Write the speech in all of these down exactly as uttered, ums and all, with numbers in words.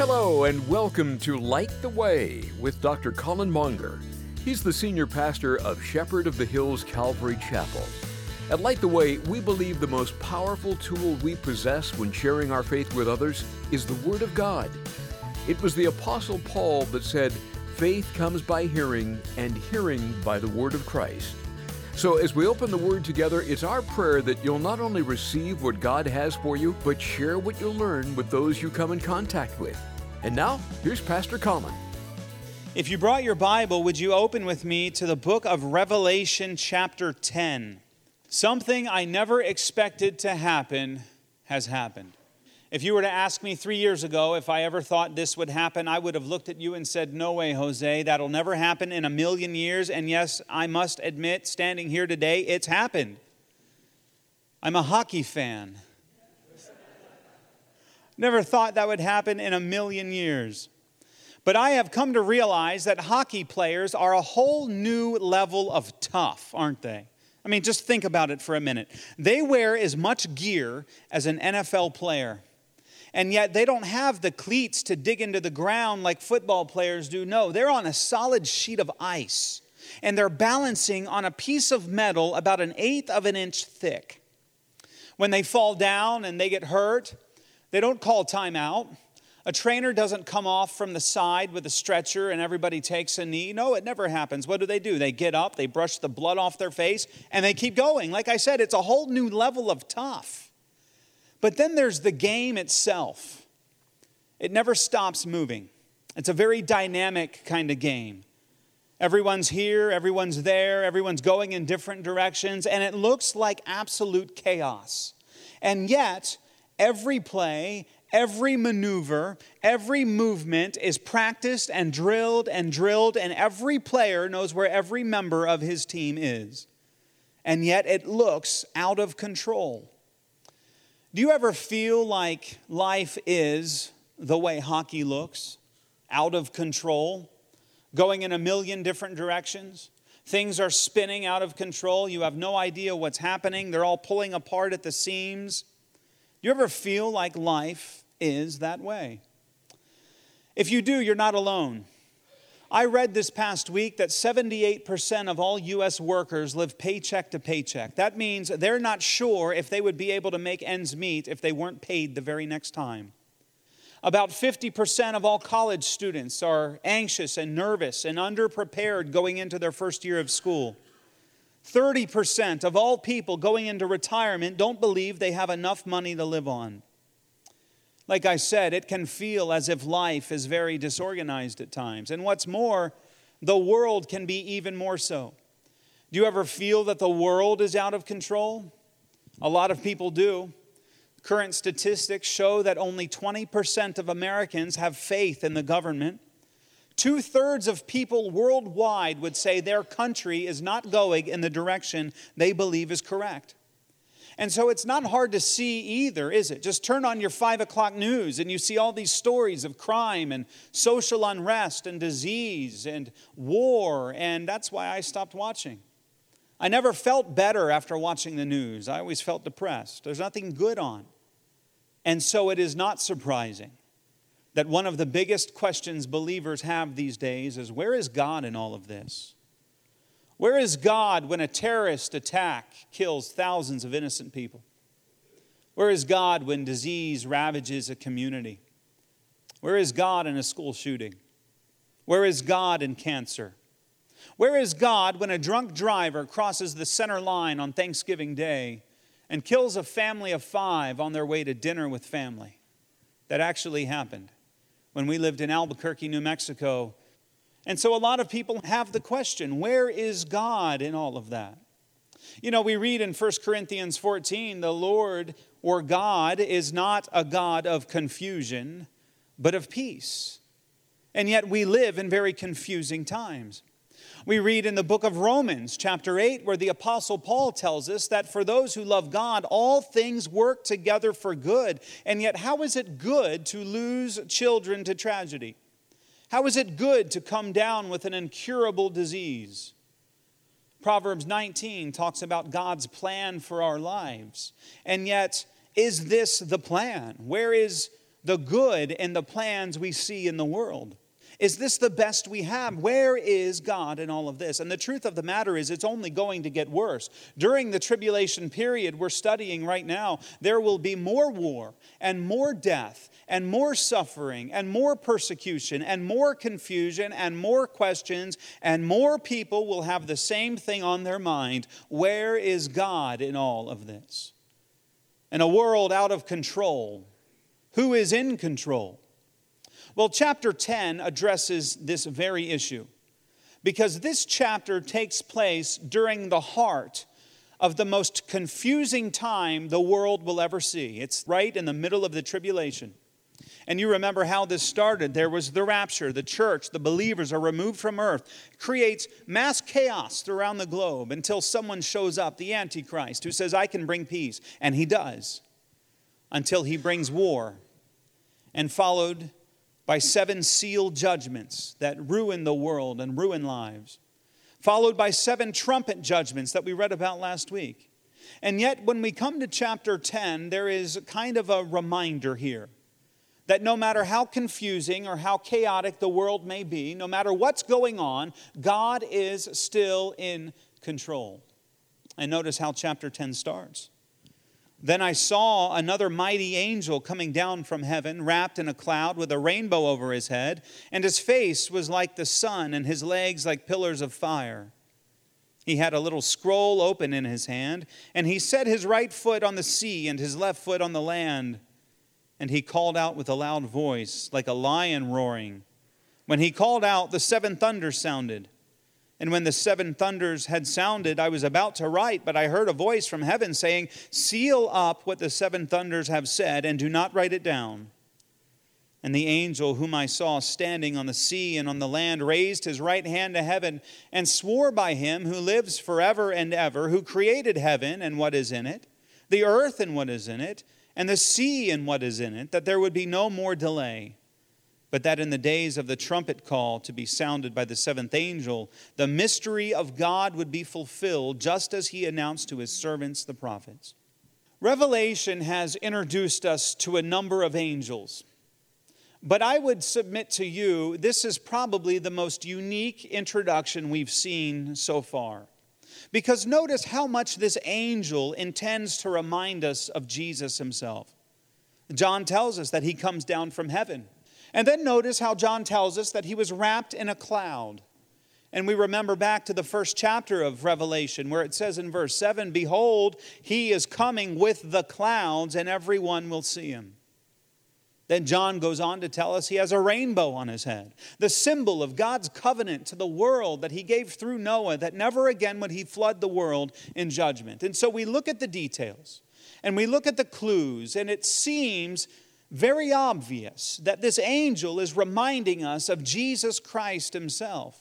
Hello and welcome to Light the Way with Doctor Colin Monger. He's the senior pastor of Shepherd of the Hills Calvary Chapel. At Light the Way, we believe the most powerful tool we possess when sharing our faith with others is the Word of God. It was the Apostle Paul that said, "Faith comes by hearing, and hearing by the Word of Christ." So as we open the Word together, it's our prayer that you'll not only receive what God has for you, but share what you'll learn with those you come in contact with. And now, here's Pastor Colin. If you brought your Bible, would you open with me to the book of Revelation chapter ten? Something I never expected to happen has happened. If you were to ask me three years ago if I ever thought this would happen, I would have looked at you and said, "No way, Jose, that'll never happen in a million years." And yes, I must admit, standing here today, it's happened. I'm a hockey fan. Never thought that would happen in a million years. But I have come to realize that hockey players are a whole new level of tough, aren't they? I mean, just think about it for a minute. They wear as much gear as an N F L player. And yet they don't have the cleats to dig into the ground like football players do. No, they're on a solid sheet of ice. And they're balancing on a piece of metal about an eighth of an inch thick. When they fall down and they get hurt, they don't call timeout. A trainer doesn't come off from the side with a stretcher and everybody takes a knee. No, it never happens. What do they do? They get up, they brush the blood off their face, and they keep going. Like I said, it's a whole new level of tough. But then there's the game itself. It never stops moving. It's a very dynamic kind of game. Everyone's here, everyone's there, everyone's going in different directions, and it looks like absolute chaos. And yet, every play, every maneuver, every movement is practiced and drilled and drilled, and every player knows where every member of his team is. And yet it looks out of control. Do you ever feel like life is the way hockey looks? Out of control? Going in a million different directions? Things are spinning out of control. You have no idea what's happening. They're all pulling apart at the seams. Do you ever feel like life is that way? If you do, you're not alone. I read this past week that seventy-eight percent of all U S workers live paycheck to paycheck. That means they're not sure if they would be able to make ends meet if they weren't paid the very next time. About fifty percent of all college students are anxious and nervous and underprepared going into their first year of school. thirty percent of all people going into retirement don't believe they have enough money to live on. Like I said, it can feel as if life is very disorganized at times. And what's more, the world can be even more so. Do you ever feel that the world is out of control? A lot of people do. Current statistics show that only twenty percent of Americans have faith in the government. Two-thirds of people worldwide would say their country is not going in the direction they believe is correct. And so it's not hard to see either, is it? Just turn on your five o'clock news and you see all these stories of crime and social unrest and disease and war, and that's why I stopped watching. I never felt better after watching the news. I always felt depressed. There's nothing good on. And so it is not surprising that one of the biggest questions believers have these days is, where is God in all of this? Where is God when a terrorist attack kills thousands of innocent people? Where is God when disease ravages a community? Where is God in a school shooting? Where is God in cancer? Where is God when a drunk driver crosses the center line on Thanksgiving Day and kills a family of five on their way to dinner with family? That actually happened when we lived in Albuquerque, New Mexico. And so a lot of people have the question, where is God in all of that? You know, we read in First Corinthians fourteen, the Lord or God is not a God of confusion, but of peace. And yet we live in very confusing times. We read in the book of Romans, chapter eight, where the Apostle Paul tells us that for those who love God, all things work together for good. And yet, how is it good to lose children to tragedy? How is it good to come down with an incurable disease? Proverbs nineteen talks about God's plan for our lives. And yet, is this the plan? Where is the good in the plans we see in the world? Is this the best we have? Where is God in all of this? And the truth of the matter is, it's only going to get worse. During the tribulation period we're studying right now, there will be more war and more death and more suffering and more persecution and more confusion and more questions, and more people will have the same thing on their mind. Where is God in all of this? In a world out of control, who is in control? Well, chapter ten addresses this very issue, because this chapter takes place during the heart of the most confusing time the world will ever see. It's right in the middle of the tribulation. And you remember how this started. There was the rapture. The church, the believers are removed from earth. It creates mass chaos throughout the globe until someone shows up, the Antichrist, who says, I can bring peace. And he does, until he brings war. And followed by seven sealed judgments that ruin the world and ruin lives. Followed by seven trumpet judgments that we read about last week. And yet, when we come to chapter ten, there is kind of a reminder here that no matter how confusing or how chaotic the world may be, no matter what's going on, God is still in control. And notice how chapter ten starts. Then I saw another mighty angel coming down from heaven, wrapped in a cloud with a rainbow over his head, and his face was like the sun, and his legs like pillars of fire. He had a little scroll open in his hand, and he set his right foot on the sea and his left foot on the land. And he called out with a loud voice, like a lion roaring. When he called out, the seven thunders sounded. And when the seven thunders had sounded, I was about to write, but I heard a voice from heaven saying, seal up what the seven thunders have said, and do not write it down. And the angel whom I saw standing on the sea and on the land raised his right hand to heaven and swore by him who lives forever and ever, who created heaven and what is in it, the earth and what is in it, and the sea and what is in it, that there would be no more delay. But that in the days of the trumpet call to be sounded by the seventh angel, the mystery of God would be fulfilled, just as he announced to his servants, the prophets. Revelation has introduced us to a number of angels. But I would submit to you, this is probably the most unique introduction we've seen so far. Because notice how much this angel intends to remind us of Jesus himself. John tells us that he comes down from heaven. And then notice how John tells us that he was wrapped in a cloud. And we remember back to the first chapter of Revelation where it says in verse seven, behold, he is coming with the clouds and everyone will see him. Then John goes on to tell us he has a rainbow on his head, the symbol of God's covenant to the world that he gave through Noah, that never again would he flood the world in judgment. And so we look at the details and we look at the clues, and it seems very obvious that this angel is reminding us of Jesus Christ himself.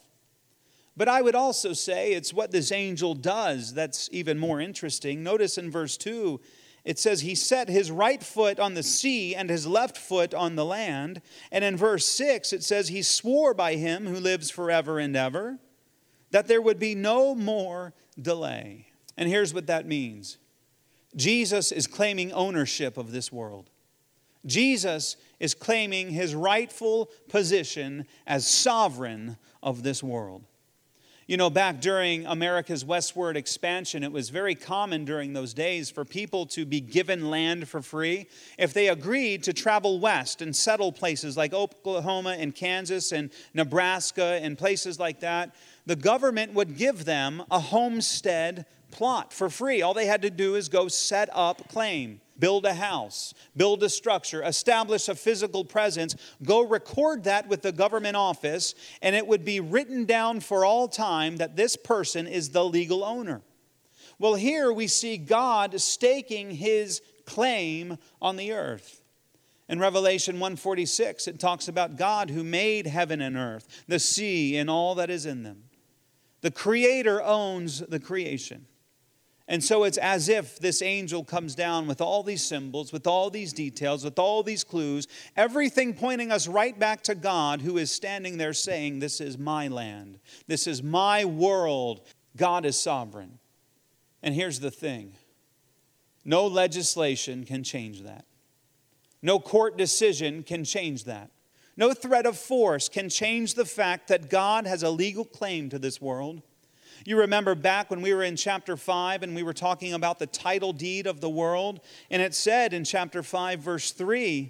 But I would also say it's what this angel does that's even more interesting. Notice in verse two, it says he set his right foot on the sea and his left foot on the land. And in verse six, it says he swore by him who lives forever and ever that there would be no more delay. And here's what that means. Jesus is claiming ownership of this world. Jesus is claiming his rightful position as sovereign of this world. You know, back during America's westward expansion, it was very common during those days for people to be given land for free if they agreed to travel west and settle places like Oklahoma and Kansas and Nebraska and places like that. The government would give them a homestead plot for free. All they had to do is go set up claim. Build a house, build a structure, establish a physical presence, go record that with the government office, and it would be written down for all time that this person is the legal owner. Well, here we see God staking his claim on the earth. In Revelation one forty-six, it talks about God who made heaven and earth, the sea and all that is in them. The Creator owns the creation. And so it's as if this angel comes down with all these symbols, with all these details, with all these clues, everything pointing us right back to God, who is standing there saying, this is my land. This is my world. God is sovereign. And here's the thing. No legislation can change that. No court decision can change that. No threat of force can change the fact that God has a legal claim to this world. You remember back when we were in chapter five and we were talking about the title deed of the world, and it said in chapter five, verse three,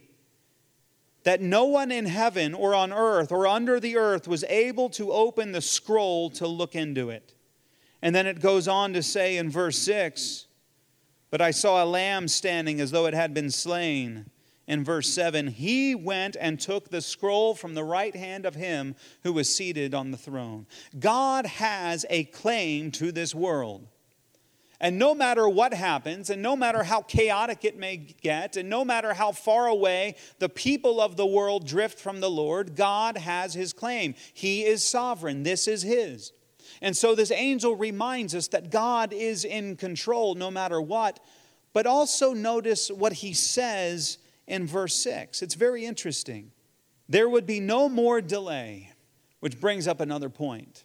that no one in heaven or on earth or under the earth was able to open the scroll to look into it. And then it goes on to say in verse six, but I saw a lamb standing as though it had been slain. In verse seven, he went and took the scroll from the right hand of him who was seated on the throne. God has a claim to this world. And no matter what happens, and no matter how chaotic it may get, and no matter how far away the people of the world drift from the Lord, God has his claim. He is sovereign. This is his. And so this angel reminds us that God is in control no matter what. But also notice what he says in verse six. It's very interesting. There would be no more delay, which brings up another point.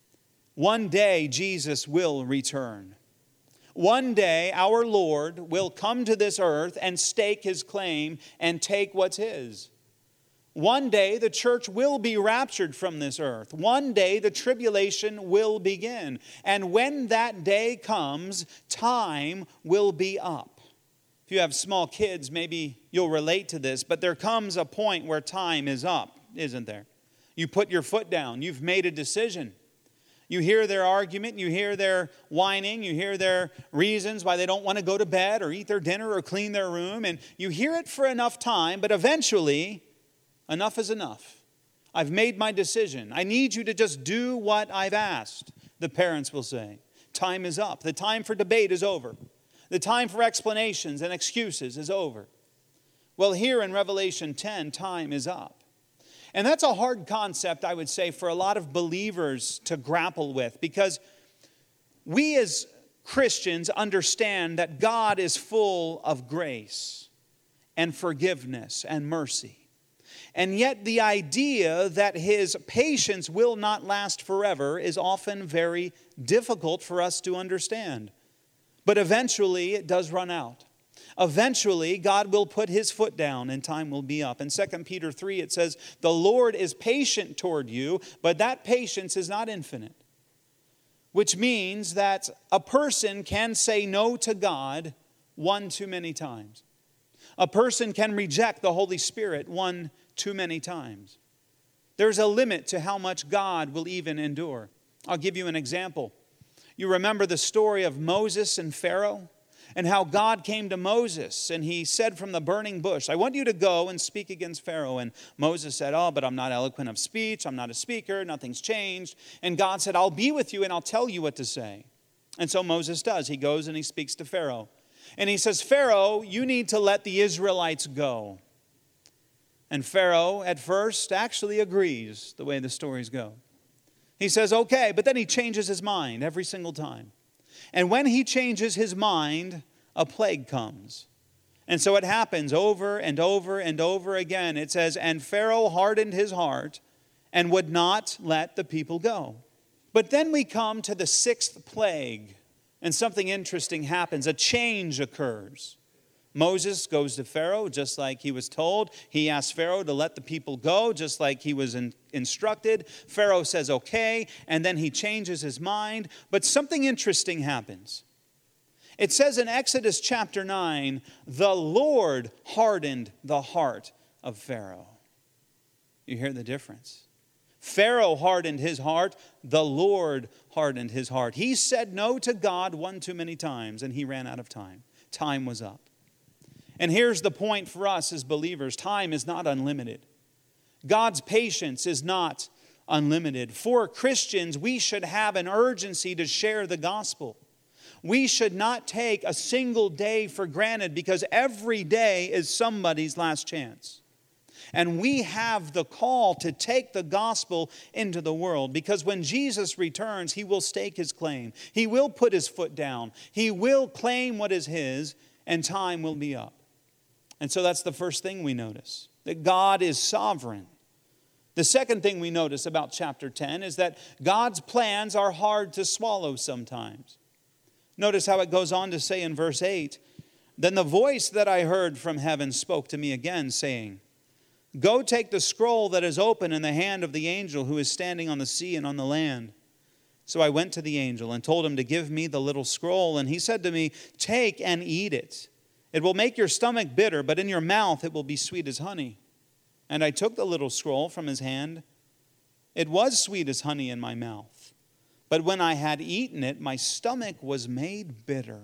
One day Jesus will return. One day our Lord will come to this earth and stake his claim and take what's his. One day the church will be raptured from this earth. One day the tribulation will begin. And when that day comes, time will be up. If you have small kids, maybe you'll relate to this, but there comes a point where time is up, isn't there? You put your foot down. You've made a decision. You hear their argument. You hear their whining. You hear their reasons why they don't want to go to bed or eat their dinner or clean their room. And you hear it for enough time, but eventually, enough is enough. I've made my decision. I need you to just do what I've asked, the parents will say. Time is up. The time for debate is over. The time for explanations and excuses is over. Well, here in Revelation ten, time is up. And that's a hard concept, I would say, for a lot of believers to grapple with, because we as Christians understand that God is full of grace and forgiveness and mercy. And yet the idea that his patience will not last forever is often very difficult for us to understand. But eventually it does run out. Eventually God will put his foot down and time will be up. In Second Peter three it says, the Lord is patient toward you, but that patience is not infinite. Which means that a person can say no to God one too many times. A person can reject the Holy Spirit one too many times. There's a limit to how much God will even endure. I'll give you an example. You remember the story of Moses and Pharaoh and how God came to Moses and he said from the burning bush, I want you to go and speak against Pharaoh. And Moses said, oh, but I'm not eloquent of speech. I'm not a speaker. Nothing's changed. And God said, I'll be with you and I'll tell you what to say. And so Moses does. He goes and he speaks to Pharaoh. And he says, Pharaoh, you need to let the Israelites go. And Pharaoh at first actually agrees the way the stories go. He says, okay, but then he changes his mind every single time. And when he changes his mind, a plague comes. And so it happens over and over and over again. It says, and Pharaoh hardened his heart and would not let the people go. But then we come to the sixth plague, and something interesting happens. A change occurs. Moses goes to Pharaoh just like he was told. He asks Pharaoh to let the people go just like he was in, instructed. Pharaoh says okay, and then he changes his mind. But something interesting happens. It says in Exodus chapter nine, the Lord hardened the heart of Pharaoh. You hear the difference? Pharaoh hardened his heart. The Lord hardened his heart. He said no to God one too many times, and he ran out of time. Time was up. And here's the point for us as believers. Time is not unlimited. God's patience is not unlimited. For Christians, we should have an urgency to share the gospel. We should not take a single day for granted because every day is somebody's last chance. And we have the call to take the gospel into the world because when Jesus returns, he will stake his claim. He will put his foot down. He will claim what is his, and time will be up. And so that's the first thing we notice, that God is sovereign. The second thing we notice about chapter ten is that God's plans are hard to swallow sometimes. Notice how it goes on to say in verse eight, Then the voice that I heard from heaven spoke to me again, saying, Go take the scroll that is open in the hand of the angel who is standing on the sea and on the land. So I went to the angel and told him to give me the little scroll. And he said to me, Take and eat it. It will make your stomach bitter, but in your mouth it will be sweet as honey. And I took the little scroll from his hand. It was sweet as honey in my mouth. But when I had eaten it, my stomach was made bitter.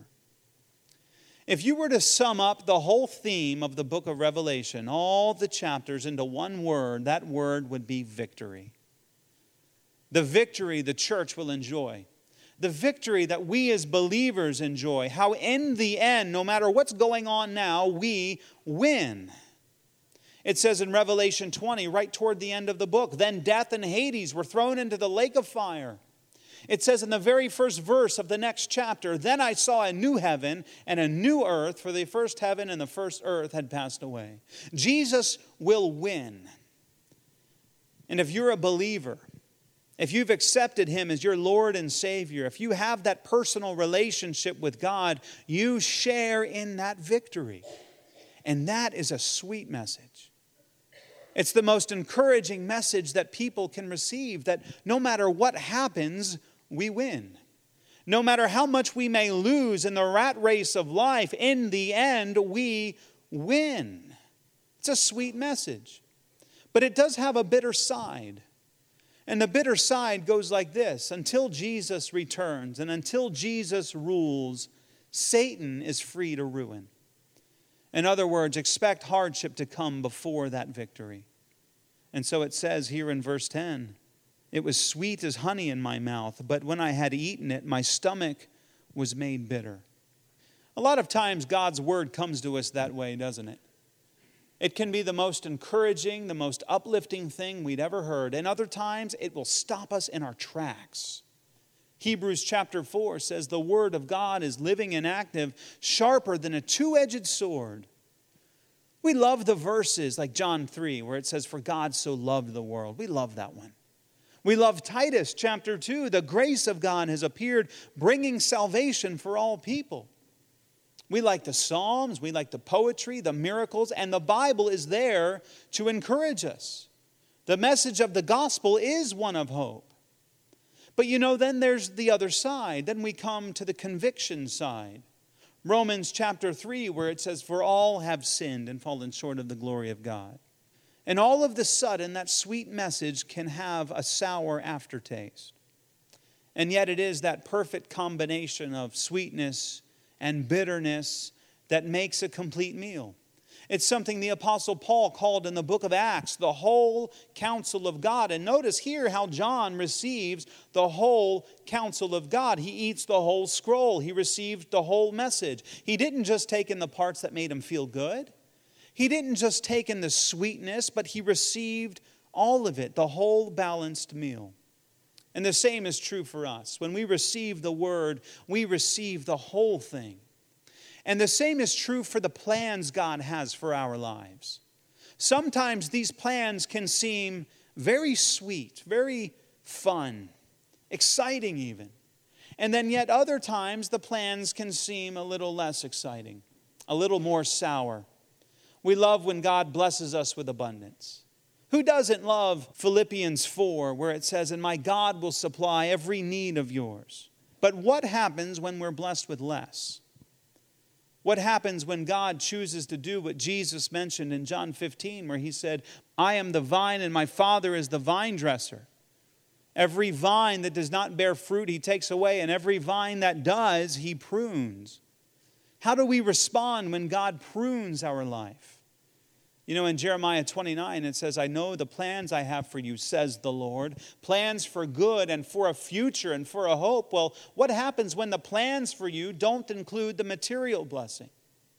If you were to sum up the whole theme of the book of Revelation, all the chapters into one word, that word would be victory. The victory the church will enjoy. The victory that we as believers enjoy. How in the end, no matter what's going on now, we win. It says in Revelation twenty, right toward the end of the book, Then death and Hades were thrown into the lake of fire. It says in the very first verse of the next chapter, Then I saw a new heaven and a new earth, for the first heaven and the first earth had passed away. Jesus will win. And if you're a believer, if you've accepted Him as your Lord and Savior, if you have that personal relationship with God, you share in that victory. And that is a sweet message. It's the most encouraging message that people can receive, that no matter what happens, we win. No matter how much we may lose in the rat race of life, in the end, we win. It's a sweet message. But it does have a bitter side. And the bitter side goes like this: until Jesus returns and until Jesus rules, Satan is free to ruin. In other words, expect hardship to come before that victory. And so it says here in verse ten, It was sweet as honey in my mouth, but when I had eaten it, my stomach was made bitter. A lot of times God's word comes to us that way, doesn't it? It can be the most encouraging, the most uplifting thing we'd ever heard. And other times it will stop us in our tracks. Hebrews chapter four says the word of God is living and active, sharper than a two-edged sword. We love the verses like John three where it says, For God so loved the world. We love that one. We love Titus chapter two. The grace of God has appeared, bringing salvation for all people. We like the Psalms, we like the poetry, the miracles, and the Bible is there to encourage us. The message of the gospel is one of hope. But you know, then there's the other side. Then we come to the conviction side. Romans chapter three, where it says, For all have sinned and fallen short of the glory of God. And all of the sudden, that sweet message can have a sour aftertaste. And yet it is that perfect combination of sweetness and bitterness that makes a complete meal. It's something the Apostle Paul called in the book of Acts the whole counsel of God. And notice here how John receives the whole counsel of God. He eats the whole scroll. He received the whole message. He didn't just take in the parts that made him feel good. He didn't just take in the sweetness, but he received all of it, the whole balanced meal. And the same is true for us. When we receive the word, we receive the whole thing. And the same is true for the plans God has for our lives. Sometimes these plans can seem very sweet, very fun, exciting even. And then yet other times the plans can seem a little less exciting, a little more sour. We love when God blesses us with abundance. Who doesn't love Philippians four, where it says, And my God will supply every need of yours? But what happens when we're blessed with less? What happens when God chooses to do what Jesus mentioned in John fifteen, where he said, I am the vine and my Father is the vine dresser. Every vine that does not bear fruit, he takes away, and every vine that does, he prunes. How do we respond when God prunes our life? You know, in Jeremiah twenty-nine, it says, I know the plans I have for you, says the Lord. Plans for good and for a future and for a hope. Well, what happens when the plans for you don't include the material blessing?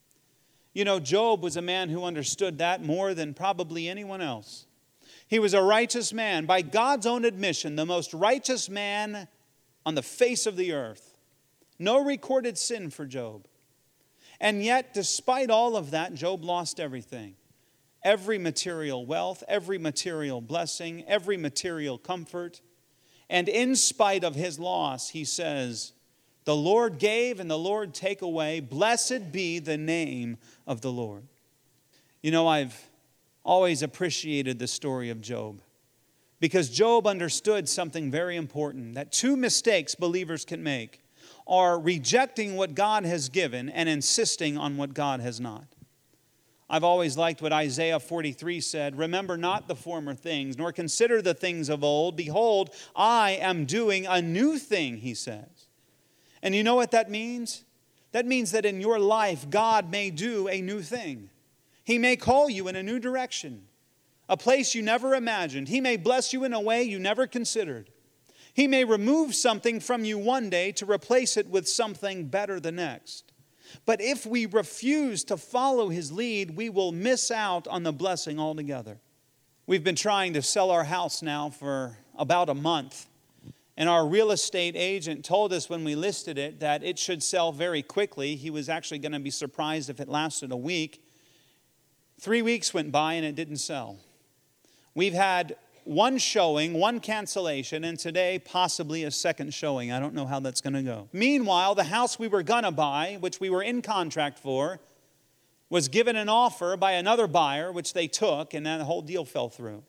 You know, Job was a man who understood that more than probably anyone else. He was a righteous man. By God's own admission, the most righteous man on the face of the earth. No recorded sin for Job. And yet, despite all of that, Job lost everything. Every material wealth, every material blessing, every material comfort. And in spite of his loss, he says, The Lord gave and the Lord take away. Blessed be the name of the Lord. You know, I've always appreciated the story of Job, because Job understood something very important, that two mistakes believers can make are rejecting what God has given and insisting on what God has not. I've always liked what Isaiah forty-three said, remember not the former things, nor consider the things of old. Behold, I am doing a new thing, he says. And you know what that means? That means that in your life, God may do a new thing. He may call you in a new direction, a place you never imagined. He may bless you in a way you never considered. He may remove something from you one day to replace it with something better the next. But if we refuse to follow his lead, we will miss out on the blessing altogether. We've been trying to sell our house now for about a month. And our real estate agent told us when we listed it that it should sell very quickly. He was actually going to be surprised if it lasted a week. Three weeks went by and it didn't sell. We've had one showing, one cancellation, and today possibly a second showing. I don't know how that's going to go. Meanwhile, the house we were going to buy, which we were in contract for, was given an offer by another buyer, which they took, and then the whole deal fell through.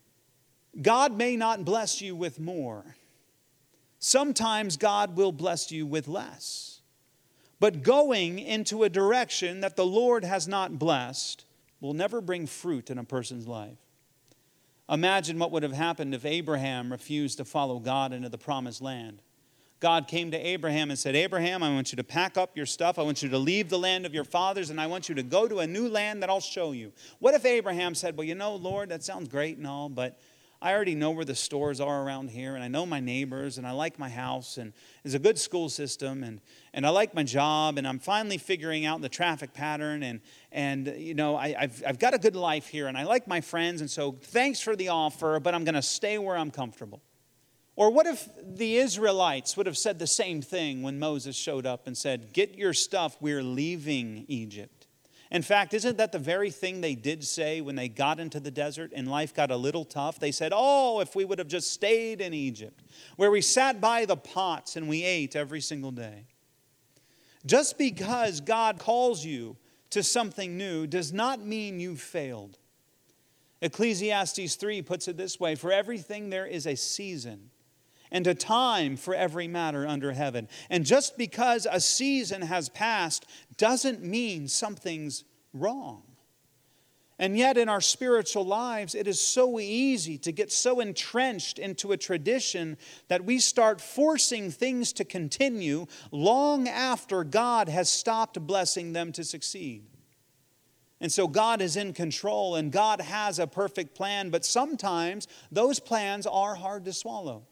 God may not bless you with more. Sometimes God will bless you with less. But going into a direction that the Lord has not blessed will never bring fruit in a person's life. Imagine what would have happened if Abraham refused to follow God into the promised land. God came to Abraham and said, Abraham, I want you to pack up your stuff. I want you to leave the land of your fathers, and I want you to go to a new land that I'll show you. What if Abraham said, well, you know, Lord, that sounds great and all, but I already know where the stores are around here, and I know my neighbors, and I like my house, and there's a good school system, and, and I like my job, and I'm finally figuring out the traffic pattern, and, and you know, I, I've, I've got a good life here, and I like my friends, and so thanks for the offer, but I'm going to stay where I'm comfortable. Or what if the Israelites would have said the same thing when Moses showed up and said, get your stuff, we're leaving Egypt. In fact, isn't that the very thing they did say when they got into the desert and life got a little tough? They said, oh, if we would have just stayed in Egypt, where we sat by the pots and we ate every single day. Just because God calls you to something new does not mean you've failed. Ecclesiastes three puts it this way, for everything there is a season, and a time for every matter under heaven. And just because a season has passed doesn't mean something's wrong. And yet in our spiritual lives, it is so easy to get so entrenched into a tradition that we start forcing things to continue long after God has stopped blessing them to succeed. And so God is in control and God has a perfect plan, but sometimes those plans are hard to swallow.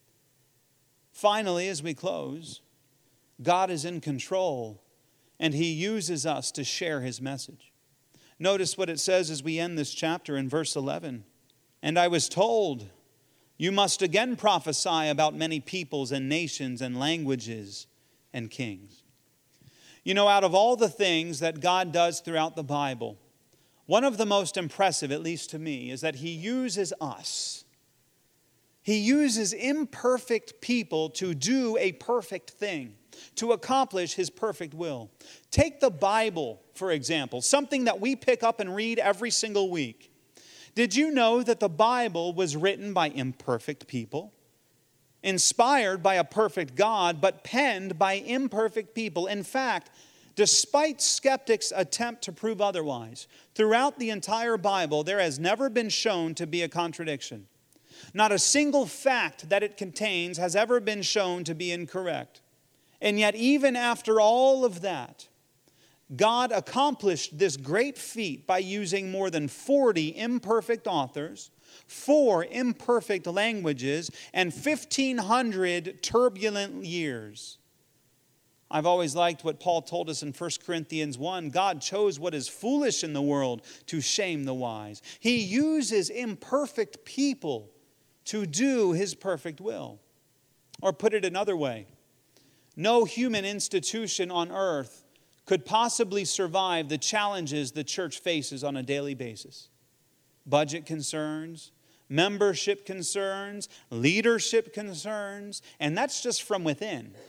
Finally, as we close, God is in control and he uses us to share his message. Notice what it says as we end this chapter in verse eleven. And I was told, you must again prophesy about many peoples and nations and languages and kings. You know, out of all the things that God does throughout the Bible, one of the most impressive, at least to me, is that he uses us. He uses imperfect people to do a perfect thing, to accomplish his perfect will. Take the Bible, for example, something that we pick up and read every single week. Did you know that the Bible was written by imperfect people? Inspired by a perfect God, but penned by imperfect people. In fact, despite skeptics' attempt to prove otherwise, throughout the entire Bible, there has never been shown to be a contradiction. Not a single fact that it contains has ever been shown to be incorrect. And yet, even after all of that, God accomplished this great feat by using more than forty imperfect authors, four imperfect languages, and fifteen hundred turbulent years. I've always liked what Paul told us in First Corinthians one. God chose what is foolish in the world to shame the wise. He uses imperfect people to do his perfect will. Or put it another way, no human institution on earth could possibly survive the challenges the church faces on a daily basis. Budget concerns, membership concerns, leadership concerns, and that's just from within.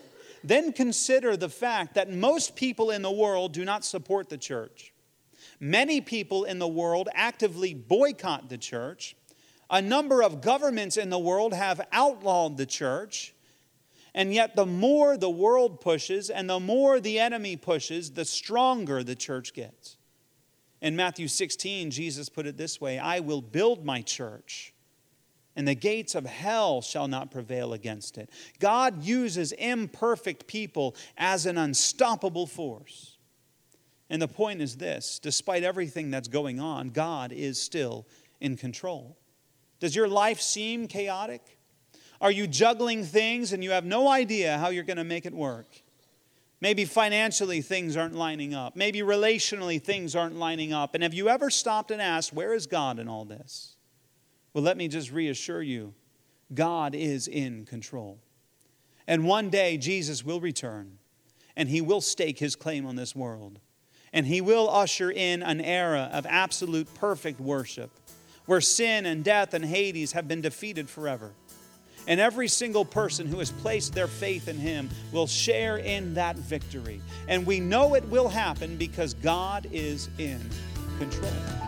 then consider the fact that most people in the world do not support the church. Many people in the world actively boycott the church. A number of governments in the world have outlawed the church. And yet the more the world pushes and the more the enemy pushes, the stronger the church gets. In Matthew sixteen, Jesus put it this way, I will build my church, and the gates of hell shall not prevail against it. God uses imperfect people as an unstoppable force. And the point is this, despite everything that's going on, God is still in control. Does your life seem chaotic? Are you juggling things and you have no idea how you're going to make it work? Maybe financially things aren't lining up. Maybe relationally things aren't lining up. And have you ever stopped and asked, where is God in all this? Well, let me just reassure you, God is in control. And one day Jesus will return and he will stake his claim on this world. And he will usher in an era of absolute perfect worship where sin and death and Hades have been defeated forever. And every single person who has placed their faith in him will share in that victory. And we know it will happen because God is in control.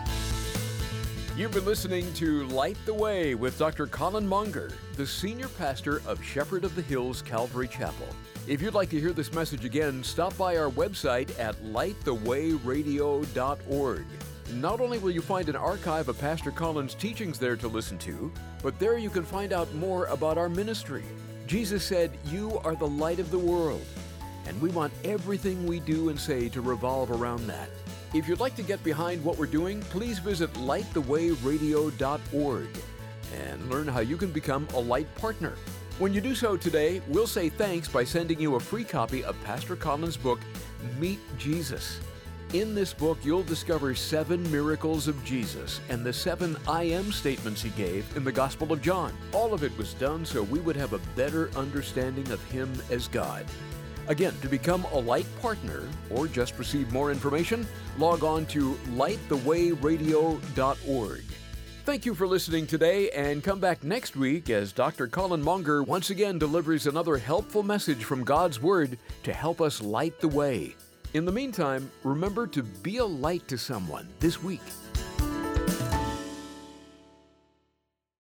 You've been listening to Light the Way with Doctor Colin Monger, the senior pastor of Shepherd of the Hills Calvary Chapel. If you'd like to hear this message again, stop by our website at light the way radio dot org. Not only will you find an archive of Pastor Colin's teachings there to listen to, but there you can find out more about our ministry. Jesus said, "You are the light of the world," and we want everything we do and say to revolve around that. If you'd like to get behind what we're doing, please visit light the way radio dot org and learn how you can become a Light partner. When you do so today, we'll say thanks by sending you a free copy of Pastor Colin's book, Meet Jesus. In this book, you'll discover seven miracles of Jesus and the seven I am statements he gave in the Gospel of John. All of it was done so we would have a better understanding of him as God. Again, to become a Light partner or just receive more information, log on to light the way radio dot org. Thank you for listening today, and come back next week as Doctor Colin Monger once again delivers another helpful message from God's Word to help us light the way. In the meantime, remember to be a light to someone this week.